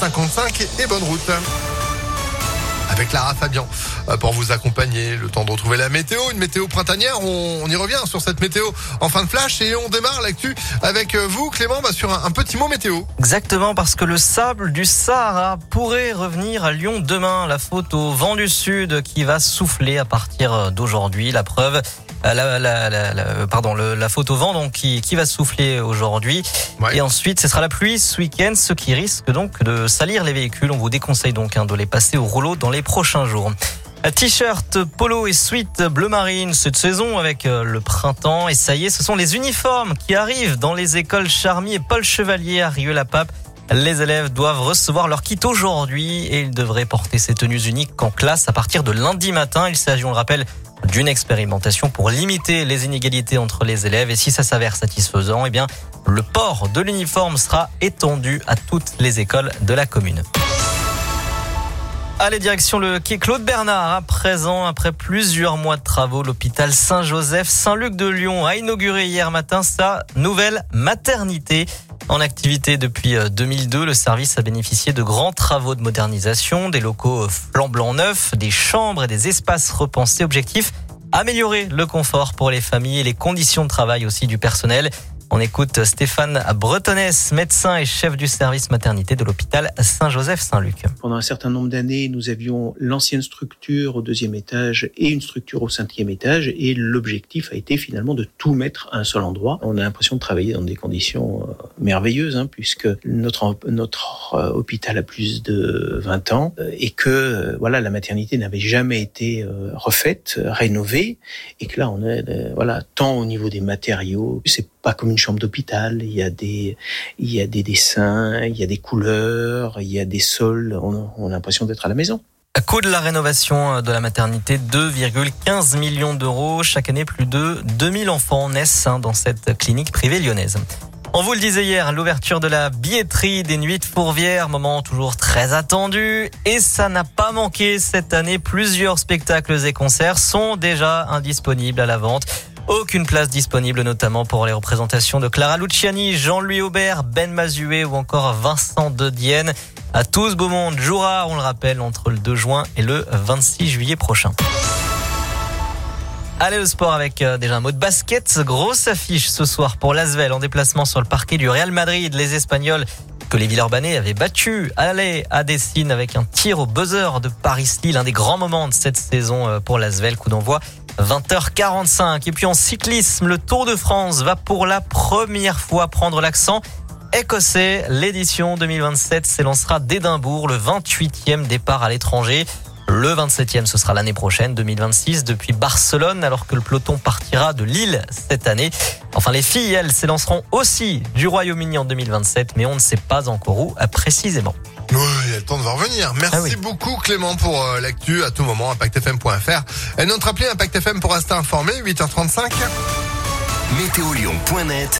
55 et bonne route. Avec Lara Fabian pour vous accompagner, le temps de retrouver la météo, une météo printanière. On y revient sur cette météo en fin de flash et on démarre l'actu avec vous Clément sur un petit mot météo. Exactement, parce que le sable du Sahara pourrait revenir à Lyon demain. La faute au vent du sud qui va souffler à partir d'aujourd'hui. La preuve, la faute au vent donc qui va souffler aujourd'hui. Ouais. Et ensuite ce sera la pluie ce week-end, ce qui risque donc de salir les véhicules. On vous déconseille donc de les passer au rouleau dans les prochains jours. T-shirt, polo et sweat bleu marine cette saison avec le printemps. Et ça y est, ce sont les uniformes qui arrivent dans les écoles Charmy et Paul Chevalier à Rieux-la-Pape. Les élèves doivent recevoir leur kit aujourd'hui et ils devraient porter ces tenues uniques en classe à partir de lundi matin. Il s'agit, on le rappelle, d'une expérimentation pour limiter les inégalités entre les élèves. Et si ça s'avère satisfaisant, le port de l'uniforme sera étendu à toutes les écoles de la commune. Allez, direction le quai Claude Bernard, à présent, après plusieurs mois de travaux, l'hôpital Saint-Joseph Saint-Luc de Lyon a inauguré hier matin sa nouvelle maternité. En activité depuis 2002, le service a bénéficié de grands travaux de modernisation, des locaux flambant neufs, des chambres et des espaces repensés. Objectif, améliorer le confort pour les familles et les conditions de travail aussi du personnel. On écoute Stéphane Bretonnès, médecin et chef du service maternité de l'hôpital Saint-Joseph-Saint-Luc. Pendant un certain nombre d'années, nous avions l'ancienne structure au 2e étage et une structure au 5e étage. Et l'objectif a été finalement de tout mettre à un seul endroit. On a l'impression de travailler dans des conditions merveilleuses, puisque notre hôpital a plus de 20 ans et que la maternité n'avait jamais été refaite, rénovée. Et que là, on est tant au niveau des matériaux, c'est pas comme une chambre d'hôpital, il y a des dessins, il y a des couleurs, il y a des sols, on a l'impression d'être à la maison. Coût de la rénovation de la maternité, 2,15 millions d'euros. Chaque année, plus de 2000 enfants naissent dans cette clinique privée lyonnaise. On vous le disait hier, l'ouverture de la billetterie des Nuits de Fourvière, moment toujours très attendu. Et ça n'a pas manqué cette année. Plusieurs spectacles et concerts sont déjà indisponibles à la vente. Aucune place disponible, notamment pour les représentations de Clara Luciani, Jean-Louis Aubert, Ben Mazué ou encore Vincent de Dienne. À tous beau monde jouera, on le rappelle, entre le 2 juin et le 26 juillet prochain. Allez, le sport avec déjà un mot de basket. Grosse affiche ce soir pour l'Asvel en déplacement sur le parquet du Real Madrid. Les Espagnols que les Villeurbanais avaient battu à Dessine avec un tir au buzzer de Paris-Lille, l'un des grands moments de cette saison pour l'Asvel. Coup d'envoi 20h45. Et puis en cyclisme, le Tour de France va pour la première fois prendre l'accent écossais. L'édition 2027 s'élancera d'Édimbourg, le 28e départ à l'étranger. Le 27e, ce sera l'année prochaine, 2026, depuis Barcelone, alors que le peloton partira de Lille cette année. Enfin, les filles, elles, s'élanceront aussi du Royaume-Uni en 2027, mais on ne sait pas encore où précisément. Oui, il y a le temps de revenir. Merci beaucoup Clément pour l'actu à tout moment, impactfm.fr. Et notre appli Impact FM pour rester informé, 8h35. Météolion.net